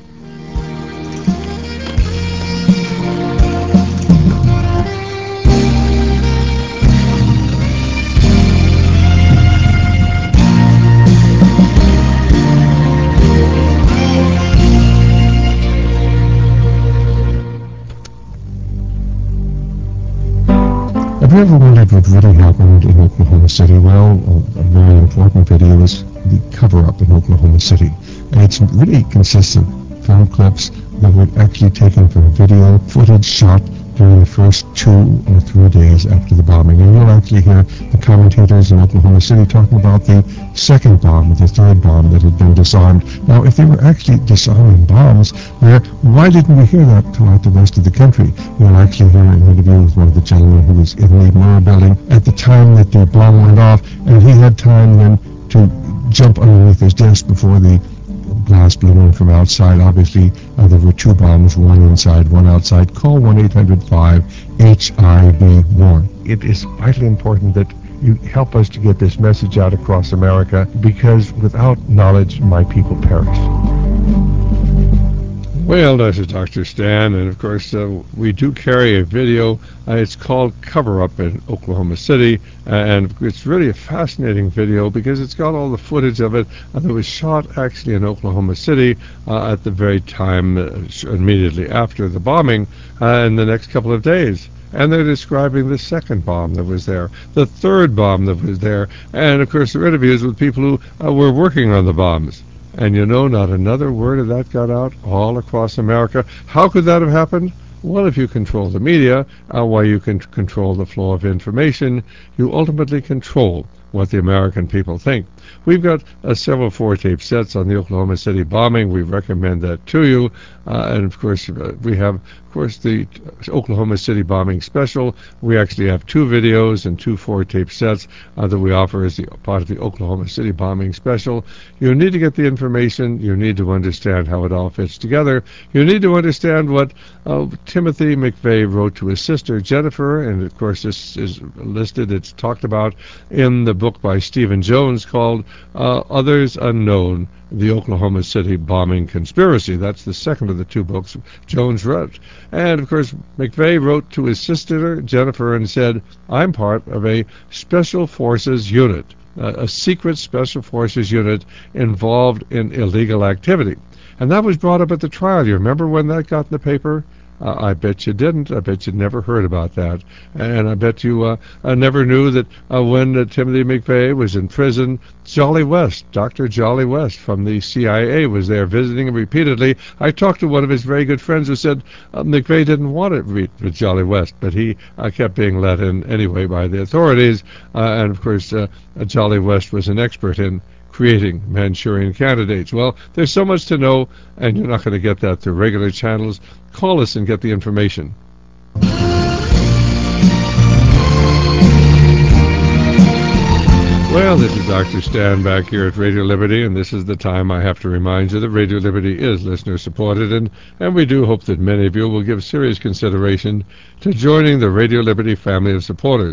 Have you ever wondered what really happened in Oklahoma City? Well, a very important video is the cover-up in Oklahoma City. And it's really consists of film clips that were actually taken from video footage shot during the first 2 or 3 days after the bombing. And you'll actually hear the commentators in Oklahoma City talking about the second bomb, or the third bomb that had been disarmed. Now, if they were actually disarming bombs, why didn't we hear that throughout the rest of the country? You'll actually hear an interview with one of the gentlemen who was in the Murrah building at the time that the bomb went off, and he had time then to jump underneath his desk before the blast blew in from outside. Obviously, there were 2 bombs, one inside, one outside. Call 1-800-5-HIV-WARN. It is vitally important that you help us to get this message out across America, because without knowledge, my people perish. Well, this is Dr. Stan, and of course we do carry a video. It's called Cover Up in Oklahoma City, and it's really a fascinating video because it's got all the footage of it that was shot actually in Oklahoma City at the very time immediately after the bombing in the next couple of days. And they're describing the second bomb that was there, the third bomb that was there, and of course there are interviews with people who were working on the bombs. And not another word of that got out all across America. How could that have happened? Well, if you control the media, while you can control the flow of information, you ultimately control what the American people think. We've got several 4-tape sets on the Oklahoma City bombing. We recommend that to you. And of course, we have, the Oklahoma City bombing special. We actually have 2 videos and 2 4-tape sets that we offer as part of the Oklahoma City bombing special. You need to get the information. You need to understand how it all fits together. You need to understand what Timothy McVeigh wrote to his sister Jennifer, and of course this is listed, it's talked about in the book by Stephen Jones called Others Unknown, The Oklahoma City Bombing Conspiracy. That's the second of the 2 books Jones wrote. And of course McVeigh wrote to his sister Jennifer and said, I'm part of a special forces unit, a secret special forces unit involved in illegal activity. And that was brought up at the trial. You remember when that got in the paper? I bet you didn't. I bet you never heard about that. And I bet you never knew that when Timothy McVeigh was in prison, Jolly West, Dr. Jolly West from the CIA was there visiting him repeatedly. I talked to one of his very good friends who said McVeigh didn't want to meet with Jolly West, but he kept being let in anyway by the authorities. And of course, Jolly West was an expert in creating Manchurian candidates. Well, there's so much to know, and you're not going to get that through regular channels. Call us and get the information. Well, this is Dr. Stan back here at Radio Liberty, and this is the time I have to remind you that Radio Liberty is listener-supported, and we do hope that many of you will give serious consideration to joining the Radio Liberty family of supporters.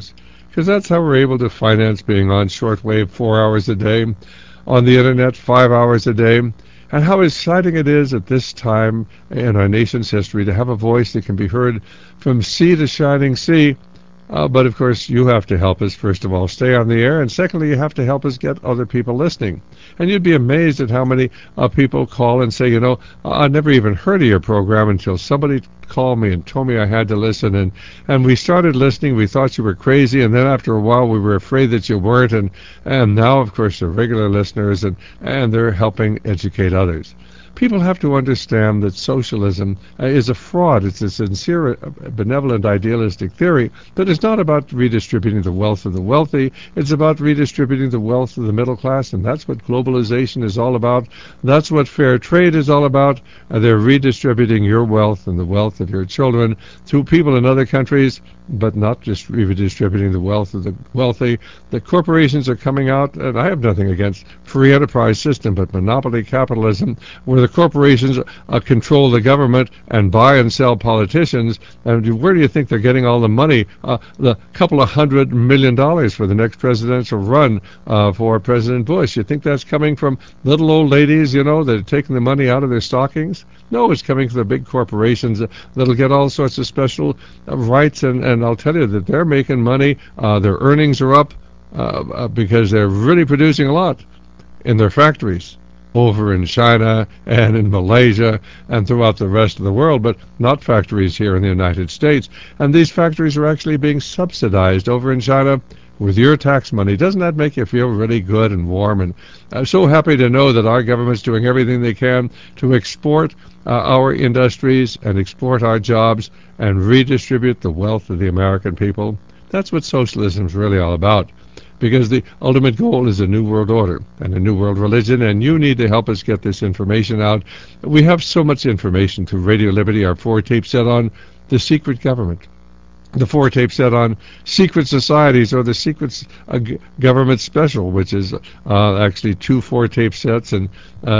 because that's how we're able to finance being on shortwave 4 hours a day, on the internet 5 hours a day, and how exciting it is at this time in our nation's history to have a voice that can be heard from sea to shining sea. But of course, you have to help us, first of all, stay on the air, and secondly, you have to help us get other people listening. And you'd be amazed at how many people call and say, I never even heard of your program until somebody called me and told me I had to listen, and we started listening. We thought you were crazy, and then after a while we were afraid that you weren't, and now, of course, they're regular listeners, and they're helping educate others. People have to understand that socialism is a fraud. It's a sincere, benevolent, idealistic theory, but it's not about redistributing the wealth of the wealthy. It's about redistributing the wealth of the middle class, and that's what globalization is all about. That's what fair trade is all about. They're redistributing your wealth and the wealth of your children to people in other countries, but not just redistributing the wealth of the wealthy. The corporations are coming out, and I have nothing against free enterprise system, but monopoly capitalism, where the corporations control the government and buy and sell politicians. And where do you think they're getting all the money? The couple of $100 million for the next presidential run for President Bush. You think that's coming from little old ladies, that are taking the money out of their stockings? No, it's coming from the big corporations that'll get all sorts of special rights, and I'll tell you that they're making money. Their earnings are up because they're really producing a lot in their factories over in China and in Malaysia and throughout the rest of the world, but not factories here in the United States. And these factories are actually being subsidized over in China with your tax money. Doesn't that make you feel really good and warm? And I'm so happy to know that our government's doing everything they can to export our industries and export our jobs and redistribute the wealth of the American people. That's what socialism is really all about, because the ultimate goal is a new world order and a new world religion, and you need to help us get this information out. We have so much information through Radio Liberty, our 4-tape set on the secret government, the 4-tape set on secret societies, or the secret government special, which is actually 2 4-tape sets and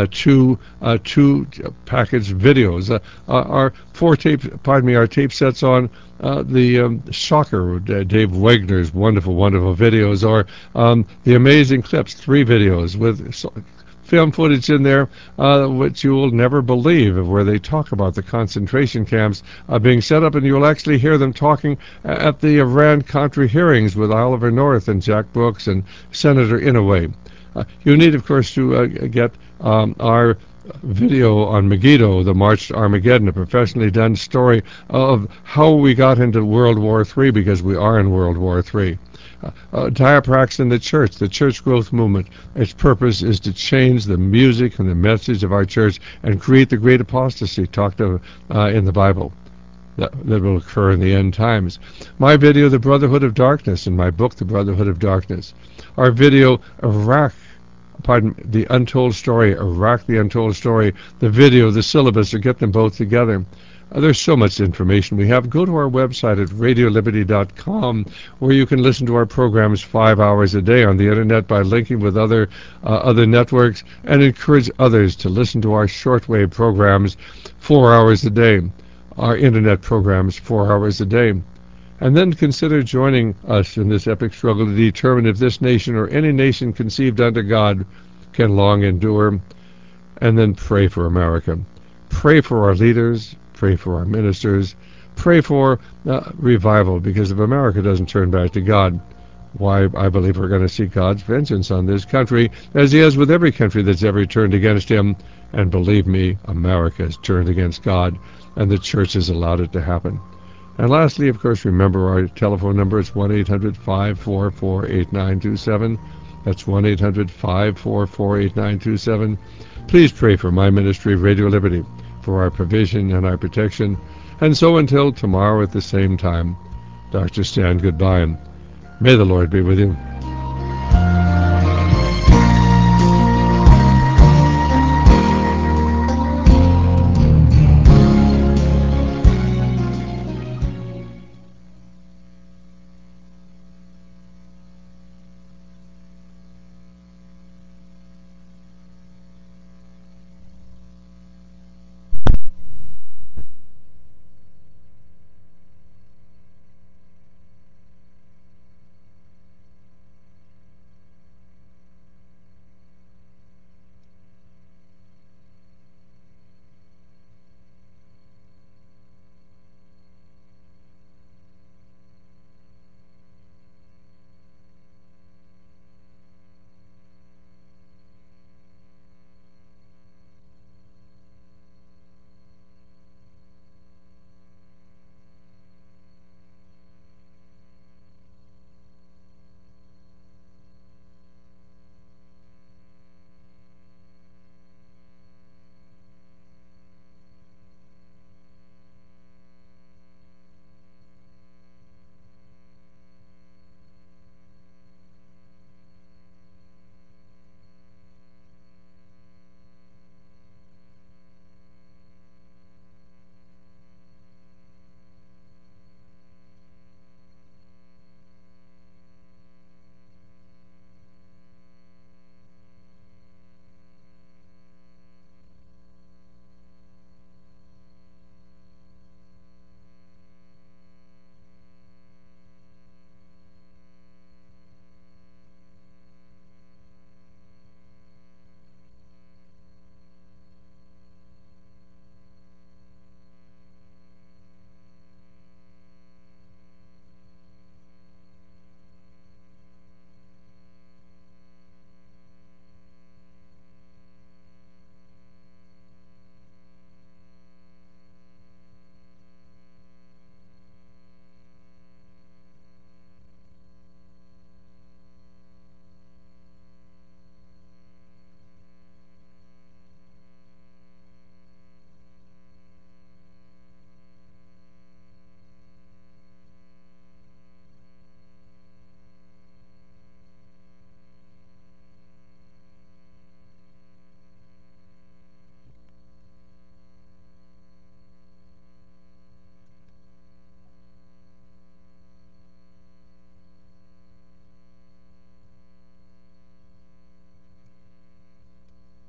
two packaged videos. Our tape sets on the Shocker, Dave Wagner's wonderful videos, or the Amazing Clips, 3 videos with film footage in there which you will never believe, of where they talk about the concentration camps being set up, and you'll actually hear them talking at the Iran-Contra hearings with Oliver North and Jack Brooks and Senator Inouye. You need, of course, to get our video on Megiddo, the March to Armageddon, a professionally done story of how we got into World War III, because we are in World War III. Diaprax in the church growth movement. Its purpose is to change the music and the message of our church and create the great apostasy talked of in the Bible that will occur in the end times. My video, The Brotherhood of Darkness, and my book, The Brotherhood of Darkness. Our video, The Untold Story, Iraq, The Untold Story, the video, the syllabus, to get them both together. There's so much information we have. Go to our website at radioliberty.com, where you can listen to our programs 5 hours a day on the internet by linking with other networks, and encourage others to listen to our shortwave programs 4 hours a day, our internet programs 4 hours a day. And then consider joining us in this epic struggle to determine if this nation or any nation conceived under God can long endure. And then pray for America. Pray for our leaders. Pray for our ministers. Pray for revival, because if America doesn't turn back to God, why, I believe we're going to see God's vengeance on this country, as he has with every country that's ever turned against him. And believe me, America has turned against God, and the church has allowed it to happen. And lastly, of course, remember our telephone number. It's 1-800-544-8927. That's 1-800-544-8927. Please pray for my ministry, Radio Liberty, for our provision and our protection. And so until tomorrow at the same time, Dr. Stan, goodbye, and may the Lord be with you.